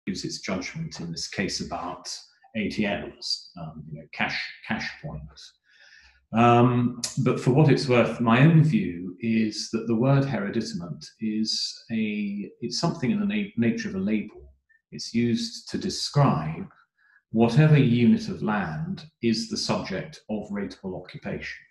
gives its judgment in this case about ATMs, cash points. But for what it's worth, my own view is that the word hereditament it's something in the nature of a label. It's used to describe whatever unit of land is the subject of rateable occupation.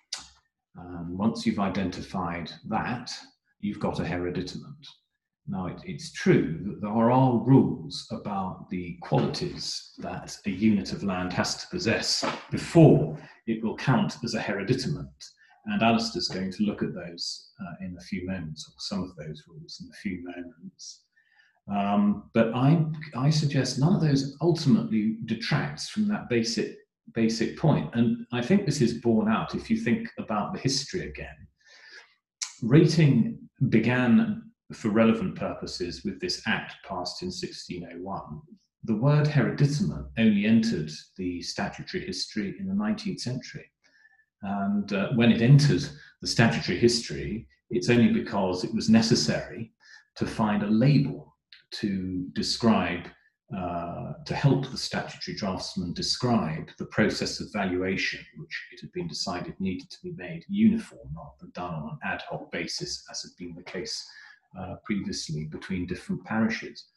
Once you've identified that, you've got a hereditament. Now, it's true that there are rules about the qualities that a unit of land has to possess before it will count as a hereditament. And Alistair's going to look at those in a few moments, or some of those rules in a few moments. But I suggest none of those ultimately detracts from that basic point. And I think this is borne out if you think about the history again. Rating began for relevant purposes with this act passed in 1601. The word hereditament only entered the statutory history in the 19th century. And when it entered the statutory history, it's only because it was necessary to find a label to describe, to help the statutory draftsman describe the process of valuation, which it had been decided needed to be made uniform rather than done on an ad hoc basis, as had been the case previously between different parishes.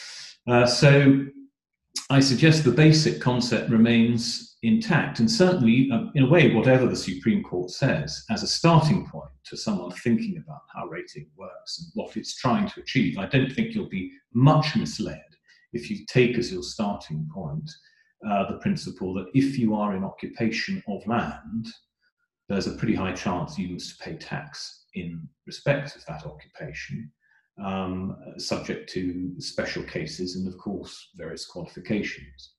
So I suggest the basic concept remains intact, and certainly, in a way, whatever the Supreme Court says, as a starting point to someone thinking about how rating works and what it's trying to achieve, I don't think you'll be much misled if you take as your starting point the principle that if you are in occupation of land, there's a pretty high chance you must pay tax in respect of that occupation, subject to special cases and, of course, various qualifications.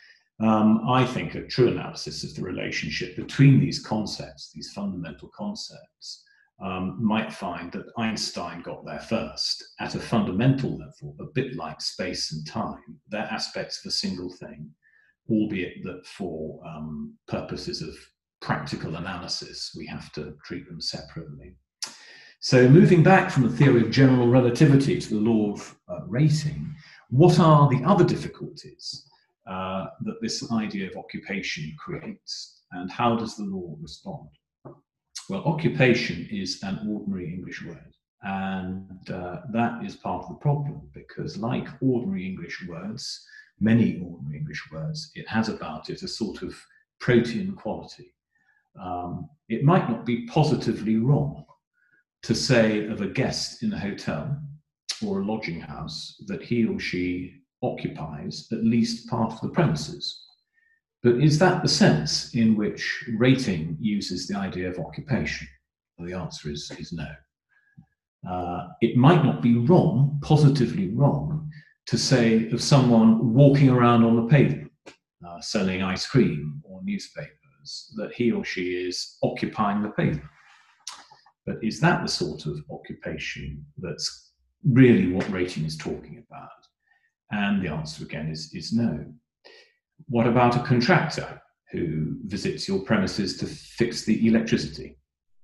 I think a true analysis of the relationship between these concepts, these fundamental concepts, might find that Einstein got there first. At a fundamental level, a bit like space and time, they're aspects of a single thing, albeit that for purposes of practical analysis, we have to treat them separately. So moving back from the theory of general relativity to the law of rating, what are the other difficulties that this idea of occupation creates, and how does the law respond? Well, occupation is an ordinary English word, and that is part of the problem, because like ordinary English words, many ordinary English words, it has about it a sort of protean quality. It might not be positively wrong to say of a guest in a hotel or a lodging house that he or she occupies at least part of the premises. But is that the sense in which rating uses the idea of occupation? Well, the answer is no. It might not be wrong, positively wrong, to say of someone walking around on the pavement, selling ice cream or newspapers, that he or she is occupying the pavement. But is that the sort of occupation that's really what rating is talking about? And the answer again is no. What about a contractor who visits your premises to fix the electricity?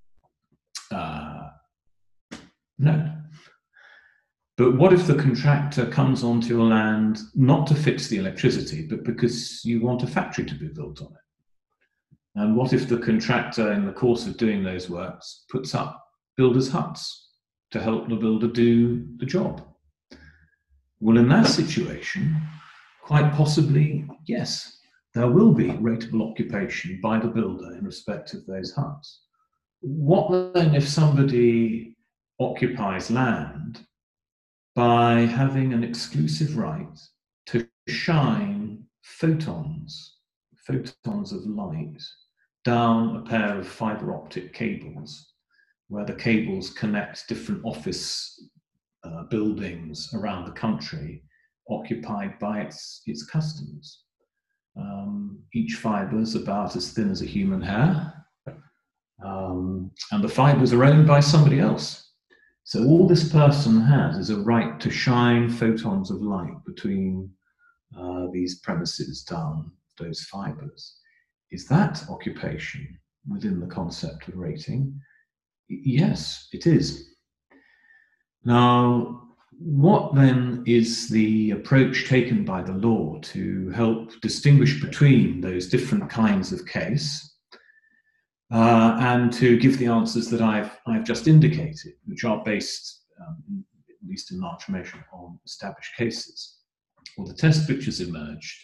No. But what if the contractor comes onto your land not to fix the electricity, but because you want a factory to be built on it? And what if the contractor, in the course of doing those works, puts up builders' huts to help the builder do the job? Well, in that situation, quite possibly, yes, there will be rateable occupation by the builder in respect of those huts. What then if somebody occupies land by having an exclusive right to shine photons of light down a pair of fiber optic cables, where the cables connect different office buildings around the country occupied by its customers? Each fibre is about as thin as a human hair, and the fibres are owned by somebody else. So all this person has is a right to shine photons of light between these premises down those fibres. Is that occupation within the concept of rating? Yes, it is. Now, What then is the approach taken by the law to help distinguish between those different kinds of case and to give the answers that I've just indicated, which are based, at least in large measure, on established cases? Well, the test which has emerged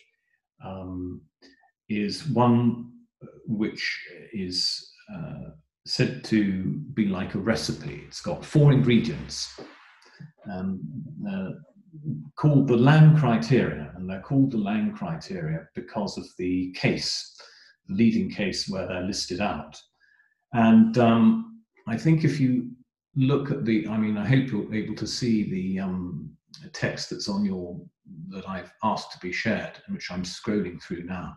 is one which is said to be like a recipe. It's got 4 ingredients called the Lang criteria, and they're called the Lang criteria because of the case, the leading case where they're listed out. And I think if you look at the, I hope you're able to see the text that's on that I've asked to be shared, and which I'm scrolling through now.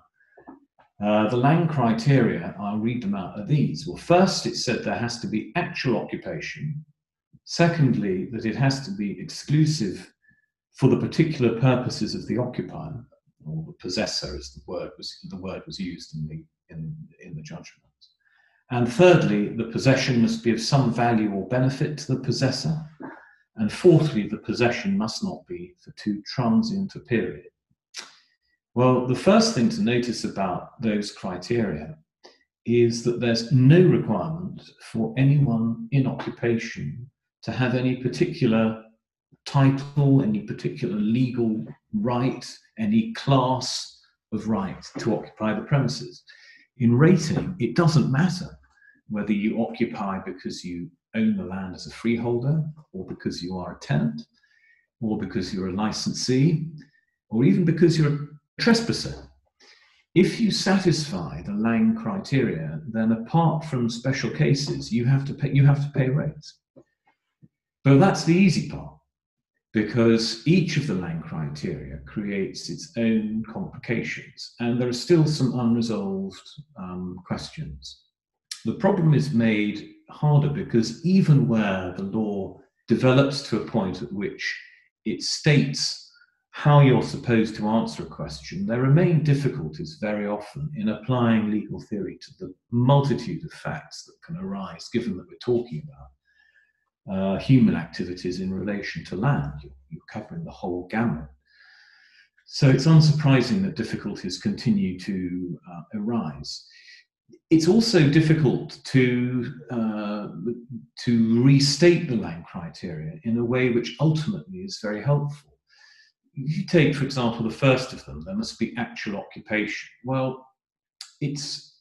The Lang criteria, I'll read them out, are these. Well, first it said there has to be actual occupation. Secondly, that it has to be exclusive for the particular purposes of the occupier, or the possessor, as the word was used in the judgment. And thirdly, the possession must be of some value or benefit to the possessor. And fourthly, the possession must not be for too transient a period. Well, the first thing to notice about those criteria is that there's no requirement for anyone in occupation to have any particular title, any particular legal right, any class of right to occupy the premises. In rating, it doesn't matter whether you occupy because you own the land as a freeholder, or because you are a tenant, or because you're a licensee, or even because you're a trespasser. If you satisfy the Lang criteria, then apart from special cases, you have to pay rates. But that's the easy part, because each of the Lang criteria creates its own complications, and there are still some unresolved questions. The problem is made harder because even where the law develops to a point at which it states how you're supposed to answer a question, there remain difficulties very often in applying legal theory to the multitude of facts that can arise, given that we're talking about human activities in relation to land. You're covering the whole gamut. So it's unsurprising that difficulties continue to arise. It's also difficult to restate the Lang criteria in a way which ultimately is very helpful. If you take, for example, the first of them, there must be actual occupation. Well, it's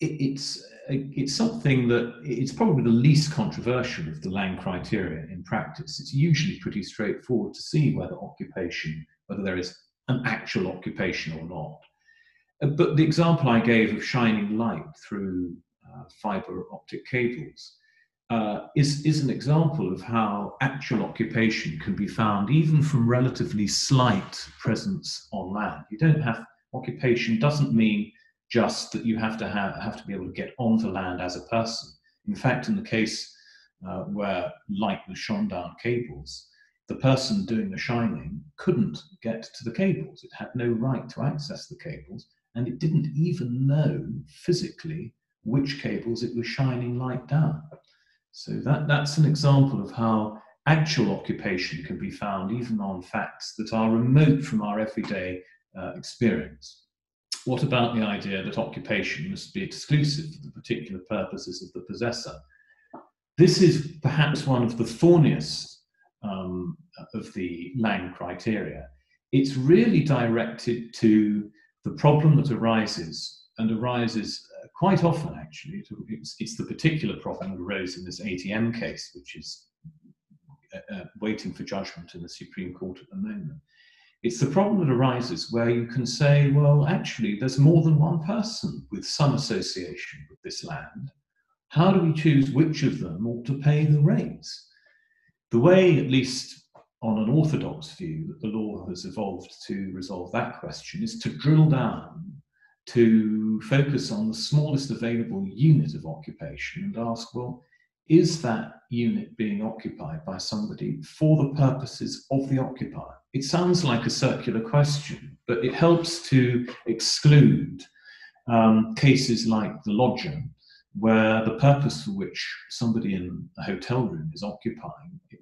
something that it's probably the least controversial of the Lang criteria in practice. It's usually pretty straightforward to see whether there is an actual occupation or not. But the example I gave of shining light through fiber optic cables is an example of how actual occupation can be found even from relatively slight presence on land. You don't have occupation doesn't mean just that you have to be able to get onto land as a person. In fact, in the case where light was shone down cables, the person doing the shining couldn't get to the cables. It had no right to access the cables, and it didn't even know physically which cables it was shining light down. So that's an example of how actual occupation can be found even on facts that are remote from our everyday experience. What about the idea that occupation must be exclusive for the particular purposes of the possessor? This is perhaps one of the thorniest of the Lang criteria. It's really directed to the problem that arises quite often, actually. It's the particular problem that arose in this ATM case, which is waiting for judgment in the Supreme Court at the moment. It's the problem that arises where you can say, well, actually, there's more than one person with some association with this land. How do we choose which of them ought to pay the rates? The way, at least on an orthodox view, that the law has evolved to resolve that question is to drill down, to focus on the smallest available unit of occupation and ask, well, is that unit being occupied by somebody for the purposes of the occupier? It sounds like a circular question, but it helps to exclude cases like the lodger, where the purpose for which somebody in a hotel room is occupying,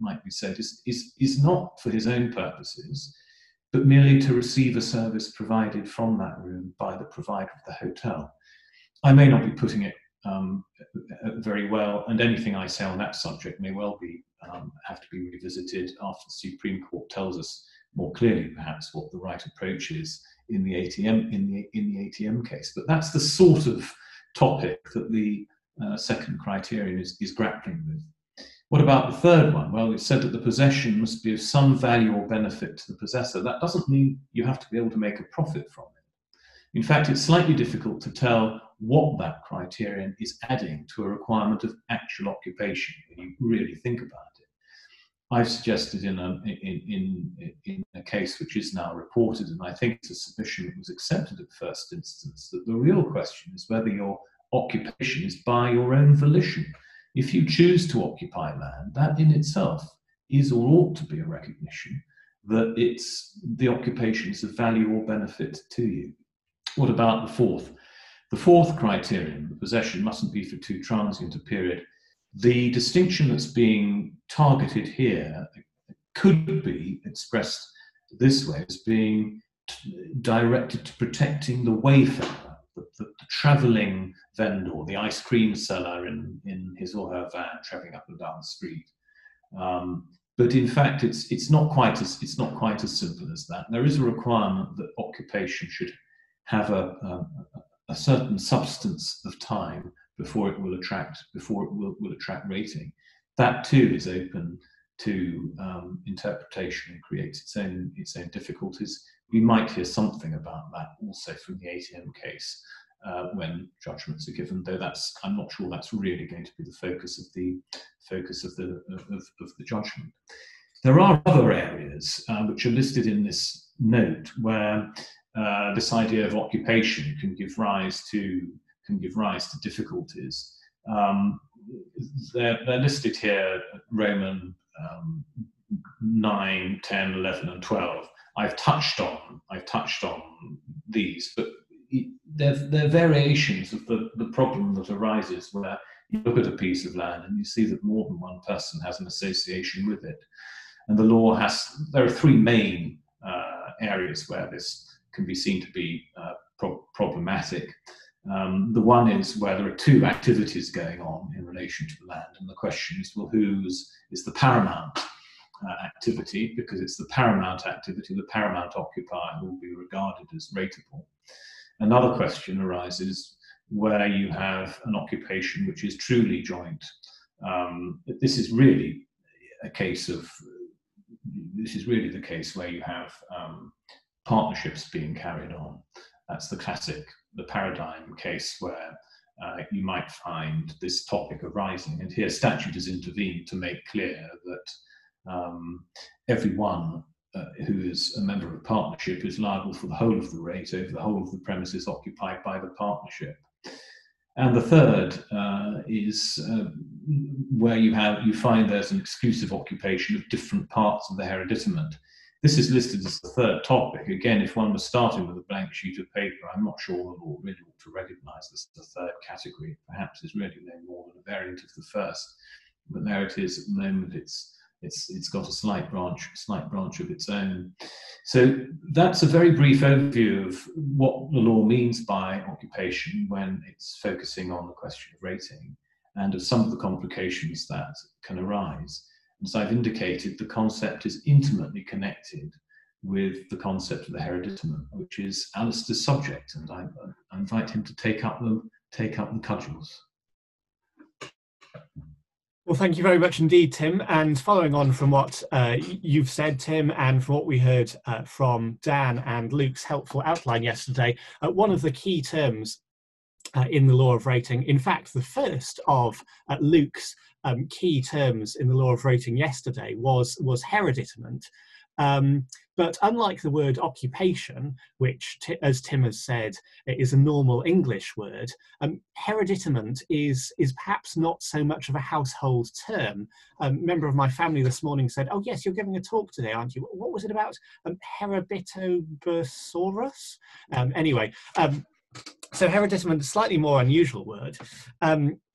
might be said, is not for his own purposes, but merely to receive a service provided from that room by the provider of the hotel. I may not be putting it very well, and anything I say on that subject may well be have to be revisited after the Supreme Court tells us more clearly, perhaps, what the right approach is in the ATM case. But that's the sort of topic that the second criterion is grappling with. What about the third one? Well, it's said that the possession must be of some value or benefit to the possessor. That doesn't mean you have to be able to make a profit from it. In fact, it's slightly difficult to tell what that criterion is adding to a requirement of actual occupation when you really think about it. I've suggested in a case which is now reported, and I think it's a submission that was accepted at first instance, that the real question is whether your occupation is by your own volition. If you choose to occupy land, that in itself is or ought to be a recognition that the occupation is of value or benefit to you. What about the fourth? The fourth criterion, the possession mustn't be for too transient a period. The distinction that's being targeted here could be expressed this way as being directed to protecting the wayfarer, the travelling vendor, the ice cream seller in his or her van travelling up and down the street. But in fact, it's not quite as simple as that. There is a requirement that occupation should have a certain substance of time before it will attract rating. That too is open to interpretation and creates its own difficulties. We might hear something about that also from the ATM case when judgments are given, though I'm not sure that's really going to be the focus of the judgment. There are other areas which are listed in this note where this idea of occupation can give rise to difficulties. They're listed here, Roman 9, 10, 11, and 12. I've touched on these, but they're variations of the problem that arises where you look at a piece of land and you see that more than one person has an association with it. And the law there are three main areas where this can be seen to be problematic. The one is where there are two activities going on in relation to the land, and the question is, well, whose is the paramount activity? Because it's the paramount activity, the paramount occupier who will be regarded as rateable. Another question arises where you have an occupation which is truly joint. This is really the case where you have partnerships being carried on. That's the paradigm case where you might find this topic arising. And here statute has intervened to make clear that everyone who is a member of a partnership is liable for the whole of the rate over the whole of the premises occupied by the partnership. And the third is where you find there's an exclusive occupation of different parts of the hereditament. This is listed as the third topic. Again, if one was starting with a blank sheet of paper, I'm not sure the law really ought to recognise this as the third category. Perhaps it's really no more than a variant of the first. But there it is at the moment. It's got a slight branch of its own. So that's a very brief overview of what the law means by occupation when it's focusing on the question of rating and of some of the complications that can arise. As I've indicated, the concept is intimately connected with the concept of the hereditament, which is Alistair's subject, and I invite him to take up the cudgels. Well, thank you very much indeed, Tim. And following on from what you've said, Tim, and from what we heard from Dan and Luke's helpful outline yesterday, one of the key terms in the law of rating, in fact, the first of Luke's key terms in the law of rating yesterday was hereditament. But unlike the word occupation, which, as Tim has said, is a normal English word, hereditament is perhaps not so much of a household term. A member of my family this morning said, "Oh yes, you're giving a talk today, aren't you? What was it about? Hereditosaurus?" Anyway, so hereditament is a slightly more unusual word.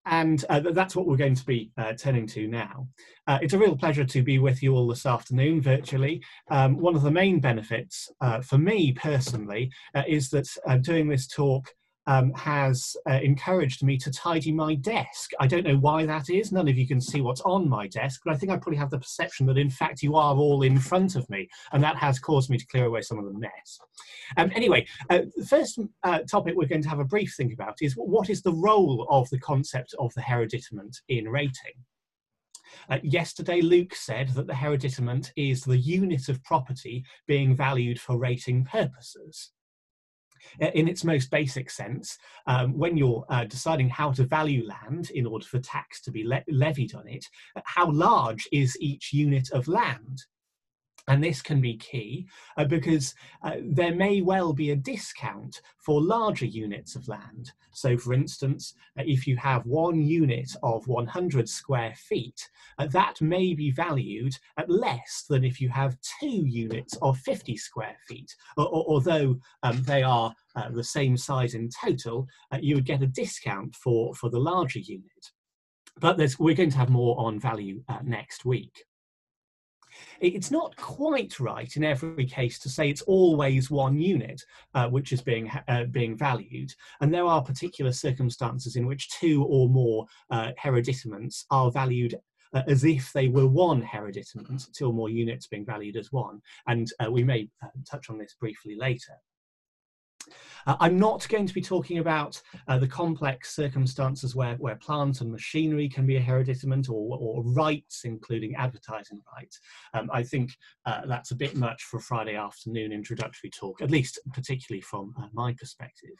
And that's what we're going to be turning to now. It's a real pleasure to be with you all this afternoon virtually. One of the main benefits for me personally is that doing this talk has encouraged me to tidy my desk. I don't know why that is. None of you can see what's on my desk, but I think I probably have the perception that in fact you are all in front of me, and that has caused me to clear away some of the mess. Anyway, the first topic we're going to have a brief think about is what is the role of the concept of the hereditament in rating? Yesterday, Luke said that the hereditament is the unit of property being valued for rating purposes. In its most basic sense, when you're deciding how to value land in order for tax to be levied on it, how large is each unit of land? And this can be key because there may well be a discount for larger units of land. So for instance, if you have 1 unit of 100 square feet, that may be valued at less than if you have 2 units of 50 square feet. Although they are the same size in total, you would get a discount for the larger unit. But we're going to have more on value next week. It's not quite right in every case to say it's always 1 unit which is being valued, and there are particular circumstances in which 2 or more hereditaments are valued as if they were 1 hereditament, 2 or more units being valued as 1, and we may touch on this briefly later. I'm not going to be talking about the complex circumstances where plant and machinery can be a hereditament, or rights, including advertising rights. I think that's a bit much for a Friday afternoon introductory talk, at least particularly from my perspective.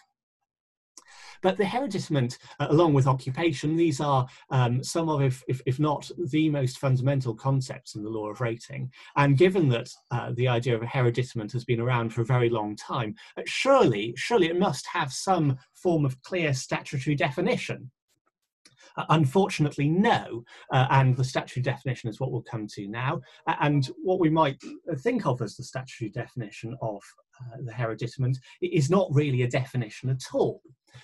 But the hereditament, along with occupation, these are some of, if not the most fundamental concepts in the law of rating. And given that the idea of a hereditament has been around for a very long time, surely it must have some form of clear statutory definition. Unfortunately, no, and the statutory definition is what we'll come to now. And what we might think of as the statutory definition of the hereditament is not really a definition at all.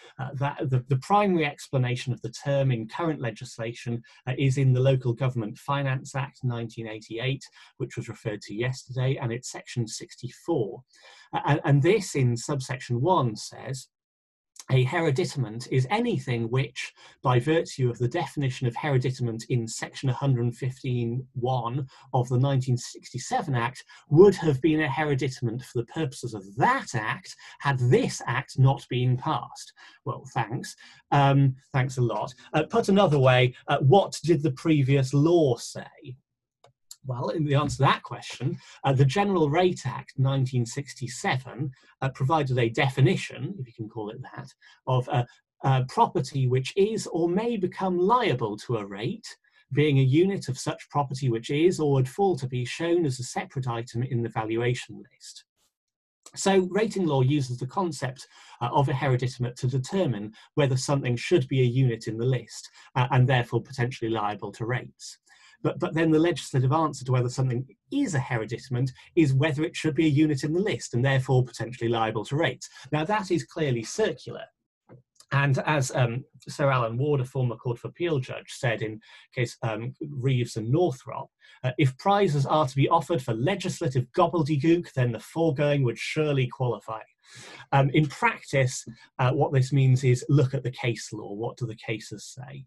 The primary explanation of the term in current legislation is in the Local Government Finance Act 1988, which was referred to yesterday, and it's section 64. And this in subsection 1 says, a hereditament is anything which, by virtue of the definition of hereditament in section 115(1) of the 1967 Act, would have been a hereditament for the purposes of that Act had this Act not been passed. Well, thanks. Thanks a lot. Put another way, what did the previous law say? Well, in the answer to that question, the General Rate Act 1967 provided a definition, if you can call it that, of property which is or may become liable to a rate, being a unit of such property which is or would fall to be shown as a separate item in the valuation list. So rating law uses the concept of a hereditament to determine whether something should be a unit in the list and therefore potentially liable to rates. But then the legislative answer to whether something is a hereditament is whether it should be a unit in the list and therefore potentially liable to rates. Now that is clearly circular. And as Sir Alan Ward, a former Court of Appeal judge, said in case Reeves and Northrop, if prizes are to be offered for legislative gobbledygook, then the foregoing would surely qualify. In practice, what this means is look at the case law. What do the cases say?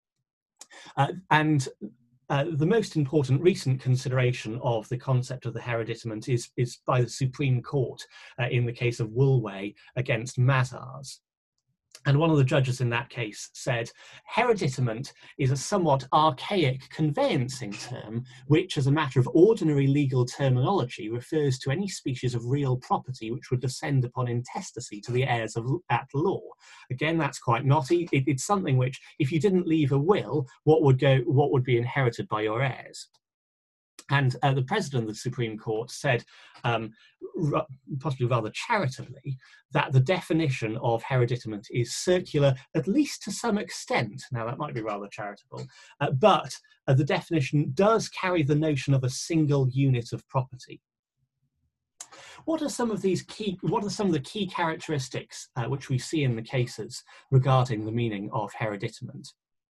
The most important recent consideration of the concept of the hereditament is by the Supreme Court in the case of Woolway against Mazars. And one of the judges in that case said, hereditament is a somewhat archaic conveyancing term, which as a matter of ordinary legal terminology refers to any species of real property which would descend upon intestacy to the heirs at law. Again, that's quite knotty. It's something which, if you didn't leave a will, what would be inherited by your heirs? And the president of the Supreme Court said, possibly rather charitably, that the definition of hereditament is circular, at least to some extent. Now, that might be rather charitable, but the definition does carry the notion of a single unit of property. What are some of the key characteristics which we see in the cases regarding the meaning of hereditament?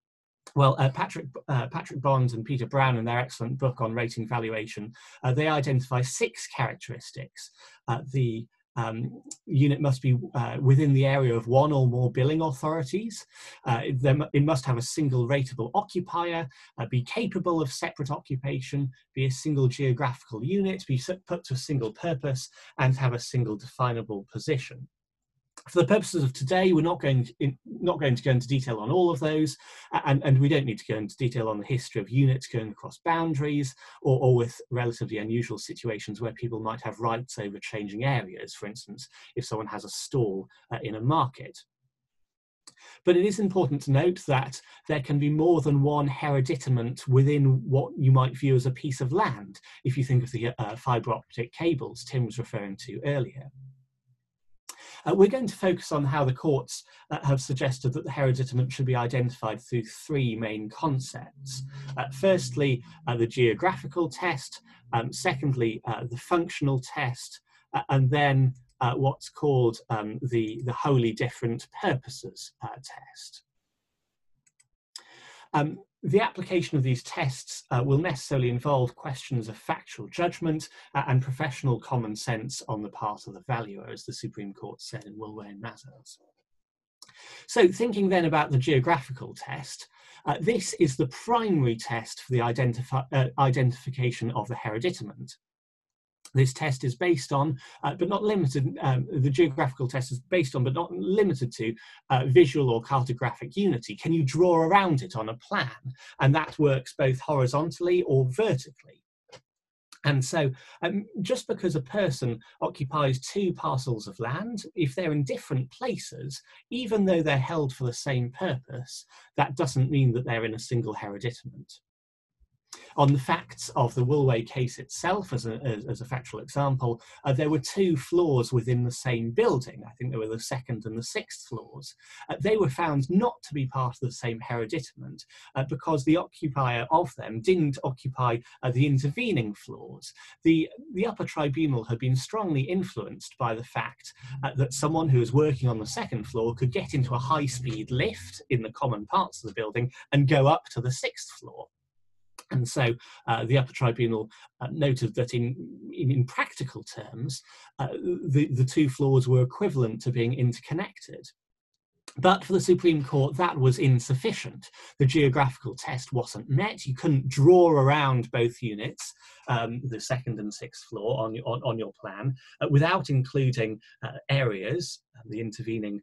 Well, Patrick Bond and Peter Brown, in their excellent book on rating valuation, they identify 6 characteristics. The unit must be within the area of 1 or more billing authorities. It must have a single rateable occupier, be capable of separate occupation, be a single geographical unit, be put to a single purpose, and have a single definable position. For the purposes of today, we're not going to go into detail on all of those, and we don't need to go into detail on the history of units going across boundaries, or with relatively unusual situations where people might have rights over changing areas, for instance, if someone has a stall in a market. But it is important to note that there can be more than one hereditament within what you might view as a piece of land, if you think of the fibre optic cables Tim was referring to earlier. We're going to focus on how the courts have suggested that the hereditament should be identified through 3 main concepts. Firstly, the geographical test, secondly, the functional test, and then what's called the wholly different purposes test. The application of these tests will necessarily involve questions of factual judgment and professional common sense on the part of the valuer, as the Supreme Court said in Woolway and Mazars. So thinking then about the geographical test, this is the primary test for the identification of the hereditament. This test is based on, but not limited, the geographical test is based on, but not limited to, visual or cartographic unity. Can you draw around it on a plan? And that works both horizontally or vertically. And so just because a person occupies 2 parcels of land, if they're in different places, even though they're held for the same purpose, that doesn't mean that they're in a single hereditament. On the facts of the Woolway case itself, as a factual example, there were 2 floors within the same building. I think there were the 2nd and the 6th floors. They were found not to be part of the same hereditament because the occupier of them didn't occupy the intervening floors. The upper tribunal had been strongly influenced by the fact that someone who was working on the 2nd floor could get into a high-speed lift in the common parts of the building and go up to the 6th floor. And so the upper tribunal noted that in practical terms, the 2 floors were equivalent to being interconnected. But for the Supreme Court, that was insufficient. The geographical test wasn't met. You couldn't draw around both units, the 2nd and 6th floor, on your plan, without including areas, the intervening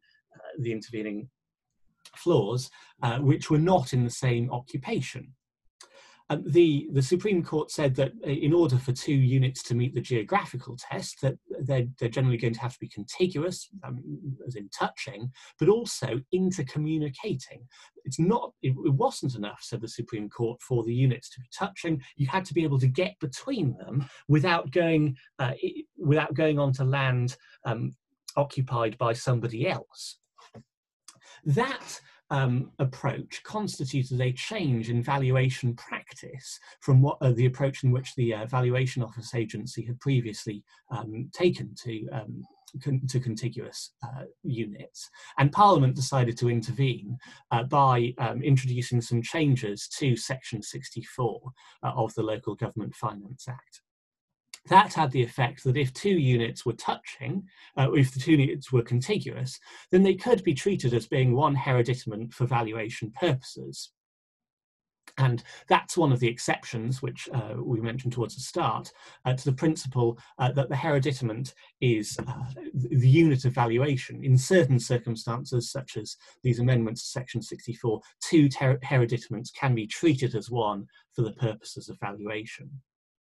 floors, which were not in the same occupation. The Supreme Court said that in order for 2 units to meet the geographical test, that they're generally going to have to be contiguous, as in touching, but also intercommunicating. It wasn't enough, said the Supreme Court, for the units to be touching. You had to be able to get between them without going onto land occupied by somebody else. That approach constituted a change in valuation practice from what the approach in which the Valuation Office Agency had previously taken to contiguous units. And Parliament decided to intervene by introducing some changes to Section 64 of the Local Government Finance Act. That had the effect that if 2 units were touching, if the 2 units were contiguous, then they could be treated as being one hereditament for valuation purposes. And that's one of the exceptions, which we mentioned towards the start, to the principle that the hereditament is the unit of valuation. In certain circumstances, such as these amendments to Section 64, 2 hereditaments can be treated as one for the purposes of valuation.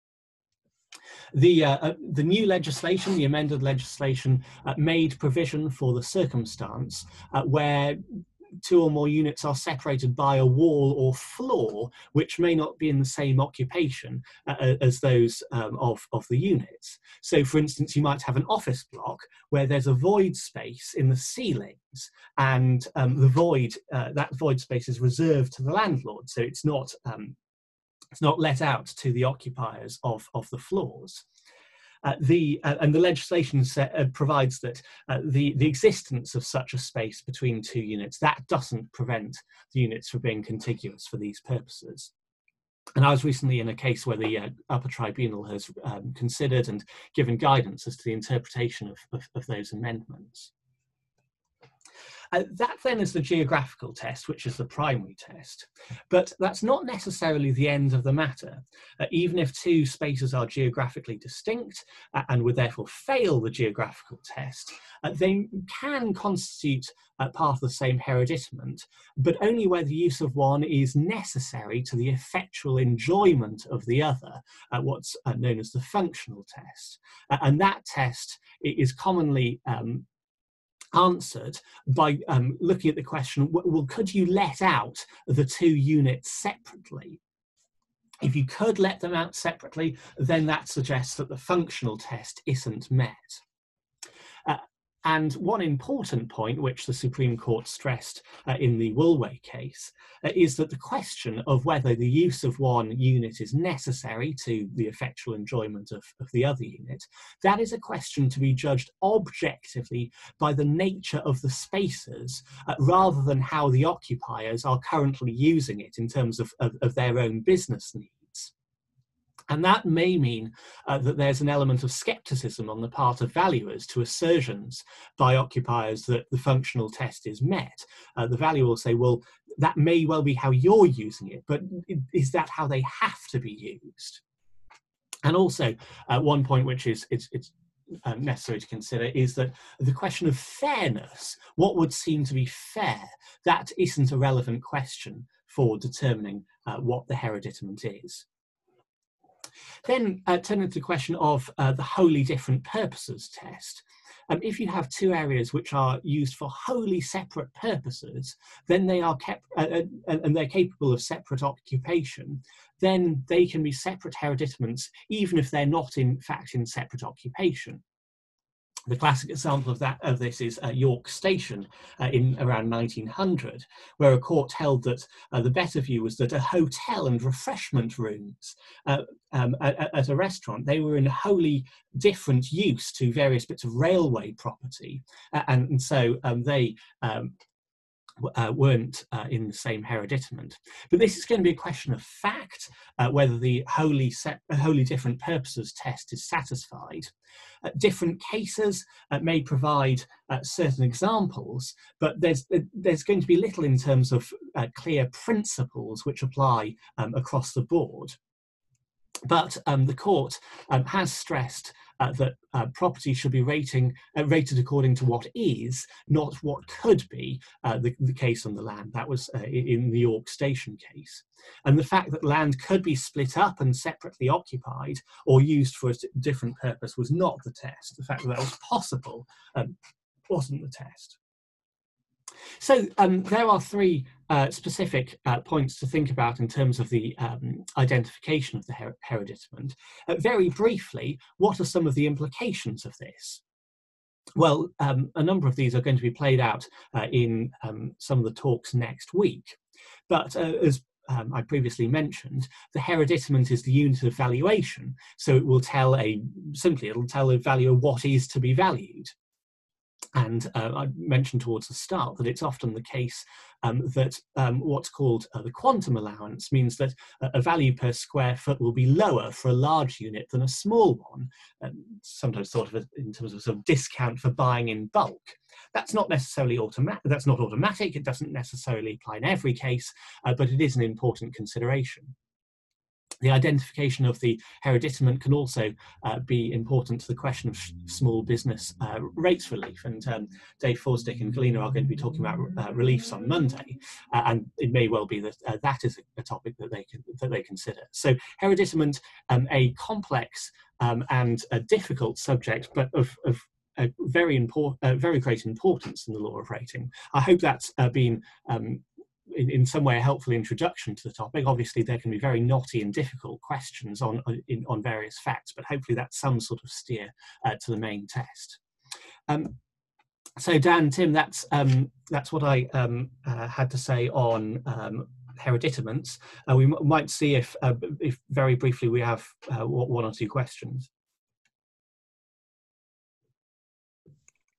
The new legislation, the amended legislation, made provision for the circumstance where 2 or more units are separated by a wall or floor, which may not be in the same occupation as those of the units. So, for instance, you might have an office block where there's a void space in the ceilings, and that void space is reserved to the landlord, so it's not let out to the occupiers of the floors. And the legislation provides that the existence of such a space between two units, that doesn't prevent the units from being contiguous for these purposes. And I was recently in a case where the upper tribunal has considered and given guidance as to the interpretation of those amendments. That then is the geographical test, which is the primary test. But that's not necessarily the end of the matter. Even if two spaces are geographically distinct and would therefore fail the geographical test, they can constitute part of the same hereditament, but only where the use of one is necessary to the effectual enjoyment of the other, what's known as the functional test. And that test is commonly answered by looking at the question, well, could you let out the two units separately? If you could let them out separately, then that suggests that the functional test isn't met. And one important point, which the Supreme Court stressed in the Woolway case, is that the question of whether the use of one unit is necessary to the effectual enjoyment of the other unit, that is a question to be judged objectively by the nature of the spaces, rather than how the occupiers are currently using it in terms of their own business needs. And that may mean that there's an element of scepticism on the part of valuers to assertions by occupiers that the functional test is met. The valuer will say, well, that may well be how you're using it, but is that how they have to be used? And also, one point which is necessary to consider is that the question of fairness, what would seem to be fair, that isn't a relevant question for determining what the hereditament is. Then turning to the question of the wholly different purposes test. If you have two areas which are used for wholly separate purposes, then they are kept and they're capable of separate occupation, then they can be separate hereditaments even if they're not in fact in separate occupation. The classic example of this is York Station in around 1900, where a court held that the better view was that a hotel and refreshment rooms at a restaurant, they were in wholly different use to various bits of railway property, and so they weren't in the same hereditament. But this is going to be a question of fact, whether the wholly different purposes test is satisfied. Different cases may provide certain examples, but there's going to be little in terms of clear principles which apply across the board. But the court has stressed that property should be rated according to what is, not what could be the case on the land. That was in the York Station case. And the fact that land could be split up and separately occupied or used for a different purpose was not the test. The fact that that was possible wasn't the test. So there are three specific points to think about in terms of the identification of the hereditament. Very briefly, what are some of the implications of this? Well, a number of these are going to be played out in some of the talks next week. But as I previously mentioned, the hereditament is the unit of valuation. So it will tell it'll tell a valuer what is to be valued. And I mentioned towards the start that it's often the case that what's called the quantum allowance means that a value per square foot will be lower for a large unit than a small one, sometimes thought of in terms of sort of discount for buying in bulk. That's not necessarily automatic. That's not automatic. It doesn't necessarily apply in every case, but it is an important consideration. The identification of the hereditament can also be important to the question of small business rates relief. And Dave Forsdick and Galina are going to be talking about reliefs on Monday, and it may well be that that is a topic that they consider. So hereditament, a complex and a difficult subject, but of very great importance in the law of rating. I hope that's been in some way a helpful introduction to the topic. Obviously there can be very knotty and difficult questions on various facts, but hopefully that's some sort of steer to the main test. So Dan, Tim, that's what I had to say on hereditaments. We might see if very briefly we have one or two questions.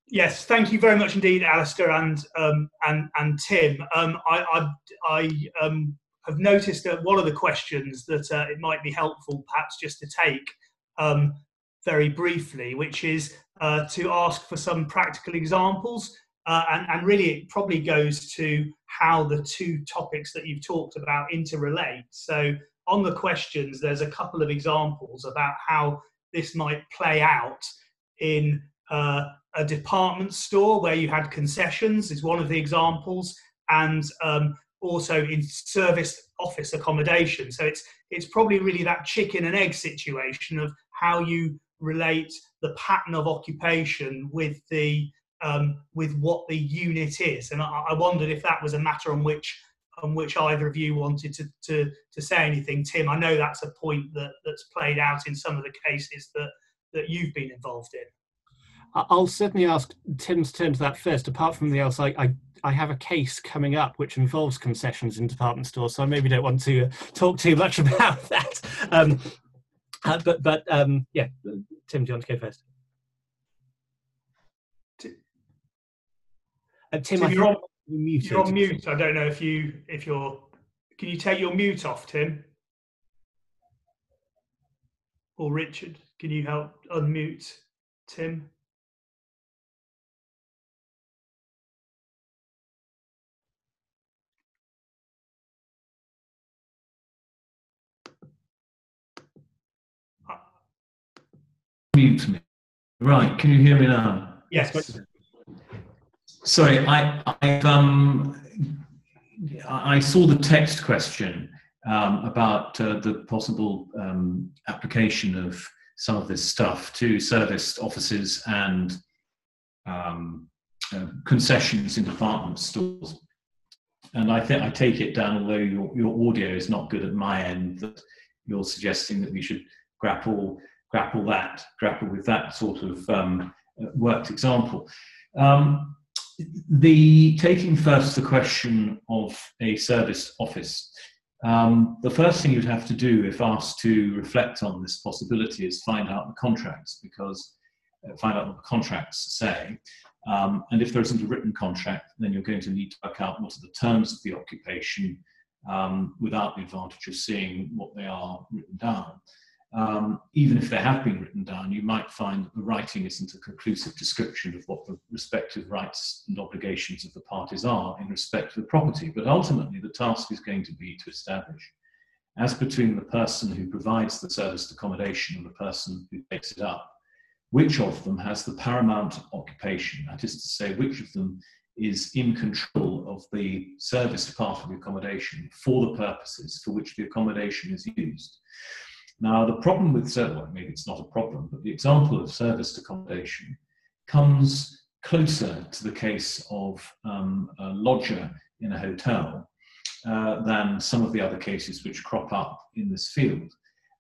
Yes, thank you very much indeed, Alistair and Tim. I have noticed that one of the questions that it might be helpful perhaps just to take very briefly, which is to ask for some practical examples. And really, it probably goes to how the two topics that you've talked about interrelate. So on the questions, there's a couple of examples about how this might play out in a department store where you had concessions is one of the examples, and also in service office accommodation. So it's probably really that chicken and egg situation of how you relate the pattern of occupation with the with what the unit is. And I wondered if that was a matter on which either of you wanted to say anything. Tim, I know that's a point that's played out in some of the cases that you've been involved in. I'll certainly ask Tim to turn to that first. Apart from the else, I have a case coming up which involves concessions in department stores, so I maybe don't want to talk too much about that. Yeah, Tim, do you want to go first? Tim, you're on mute. I don't know if you're. Can you take your mute off, Tim? Or Richard, can you help unmute Tim? Mute me. Right, can you hear me now? Yes. Sorry, I saw the text question about the possible application of some of this stuff to serviced offices and concessions in department stores. And I take it, Dan, although your audio is not good at my end, that you're suggesting that we should grapple with that sort of worked example. Taking first the question of a serviced office, the first thing you'd have to do if asked to reflect on this possibility is find out the contracts, because find out what the contracts say. And if there isn't a written contract, then you're going to need to work out what are the terms of the occupation without the advantage of seeing what they are written down. Even if they have been written down, you might find that the writing isn't a conclusive description of what the respective rights and obligations of the parties are in respect to the property. But ultimately, the task is going to be to establish, as between the person who provides the serviced accommodation and the person who takes it up, which of them has the paramount occupation, that is to say, which of them is in control of the serviced part of the accommodation for the purposes for which the accommodation is used. Now, the problem with, well, maybe it's not a problem, but the example of serviced accommodation comes closer to the case of a lodger in a hotel than some of the other cases which crop up in this field.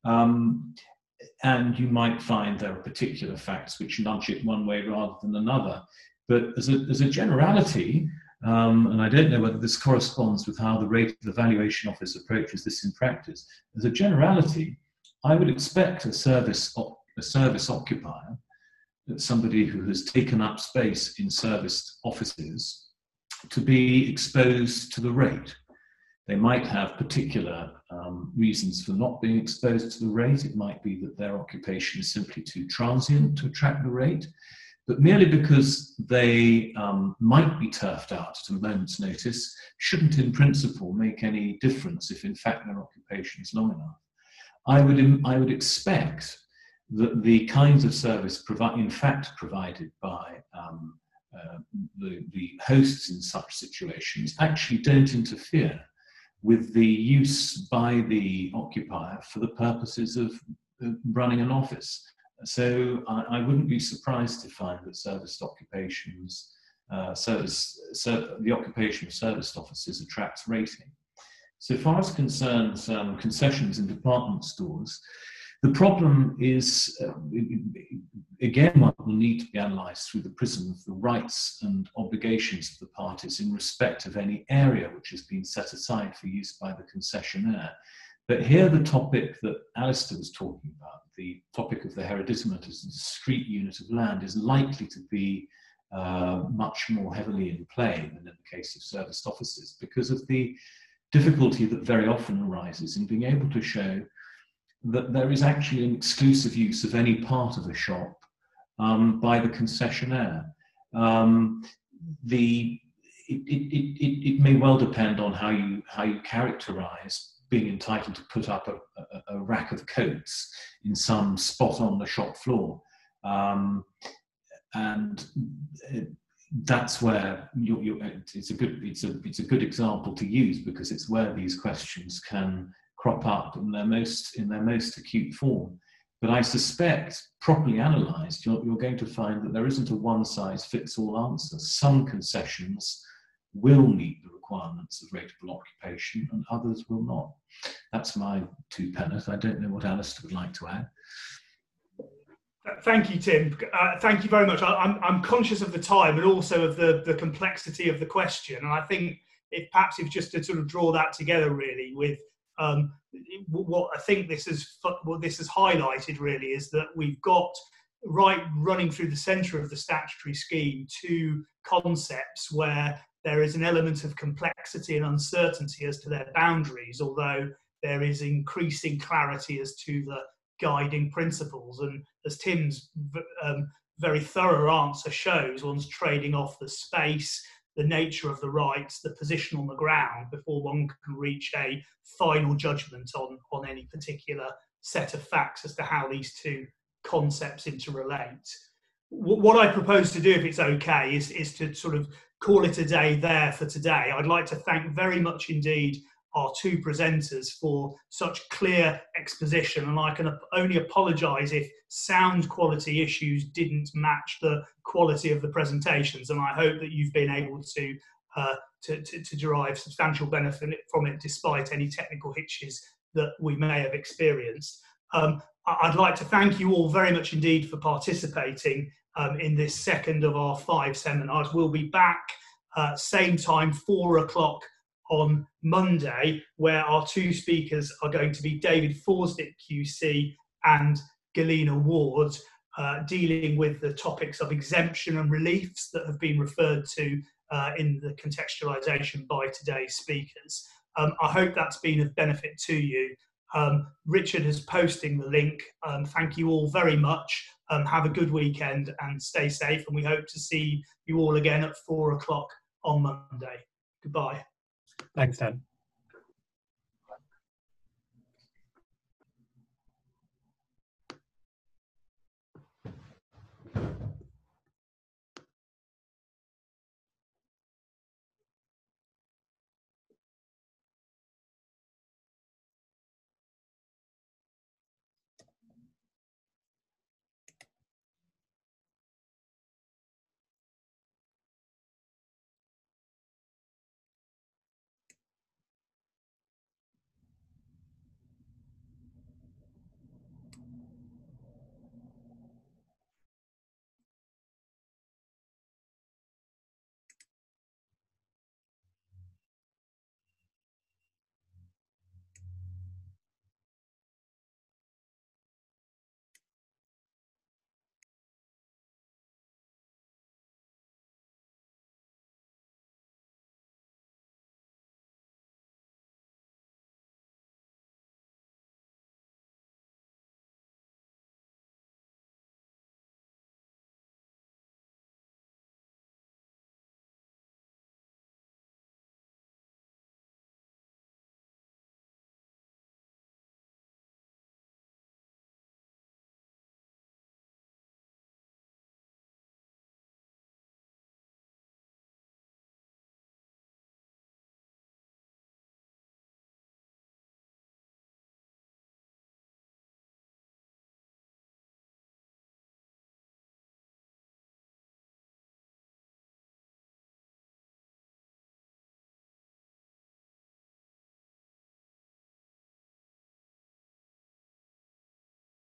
And you might find there are particular facts which nudge it one way rather than another. But as a generality, and I don't know whether this corresponds with how the valuation office approaches this in practice, as a generality, I would expect a service occupier, somebody who has taken up space in serviced offices, to be exposed to the rate. They might have particular reasons for not being exposed to the rate. It might be that their occupation is simply too transient to attract the rate, but merely because they might be turfed out at a moment's notice shouldn't in principle make any difference if in fact their occupation is long enough. I would expect that the kinds of service in fact provided by the hosts in such situations actually don't interfere with the use by the occupier for the purposes of running an office. So I wouldn't be surprised to find that serviced occupations, the occupation of serviced offices attracts rating. So far as concerns concessions in department stores, the problem is, again, one will need to be analysed through the prism of the rights and obligations of the parties in respect of any area which has been set aside for use by the concessionaire. But here the topic that Alistair was talking about, the topic of the hereditament as a discrete unit of land, is likely to be much more heavily in play than in the case of serviced offices, because of the difficulty that very often arises in being able to show that there is actually an exclusive use of any part of a shop by the concessionaire. It may well depend on how you characterise being entitled to put up a rack of coats in some spot on the shop floor, and that's where it's a good example to use, because it's where these questions can crop up in their most acute form. But I suspect, properly analysed, you're going to find that there isn't a one-size-fits-all answer. Some concessions will meet the requirements of rateable occupation and others will not. That's my two penneth. I don't know what Alistair would like to add. Thank you, Tim. Thank you very much. I'm conscious of the time and also of the complexity of the question. And I think if just to sort of draw that together really with what I think this has highlighted really is that we've got running through the centre of the statutory scheme two concepts where there is an element of complexity and uncertainty as to their boundaries, although there is increasing clarity as to the guiding principles. And as Tim's very thorough answer shows, one's trading off the space, the nature of the rights, the position on the ground before one can reach a final judgment on any particular set of facts as to how these two concepts interrelate. What I propose to do, if it's okay, is to sort of call it a day there for today. I'd like to thank very much indeed our two presenters for such clear exposition, and I can only apologise if sound quality issues didn't match the quality of the presentations, and I hope that you've been able to derive substantial benefit from it despite any technical hitches that we may have experienced. I'd like to thank you all very much indeed for participating in this second of our 5 seminars. We'll be back same time, 4 o'clock on Monday, where our two speakers are going to be David Forsdick QC and Galina Ward, dealing with the topics of exemption and reliefs that have been referred to in the contextualisation by today's speakers. I hope that's been of benefit to you. Richard is posting the link. Thank you all very much. Have a good weekend and stay safe, and we hope to see you all again at 4 o'clock on Monday. Goodbye. Thanks, Dan.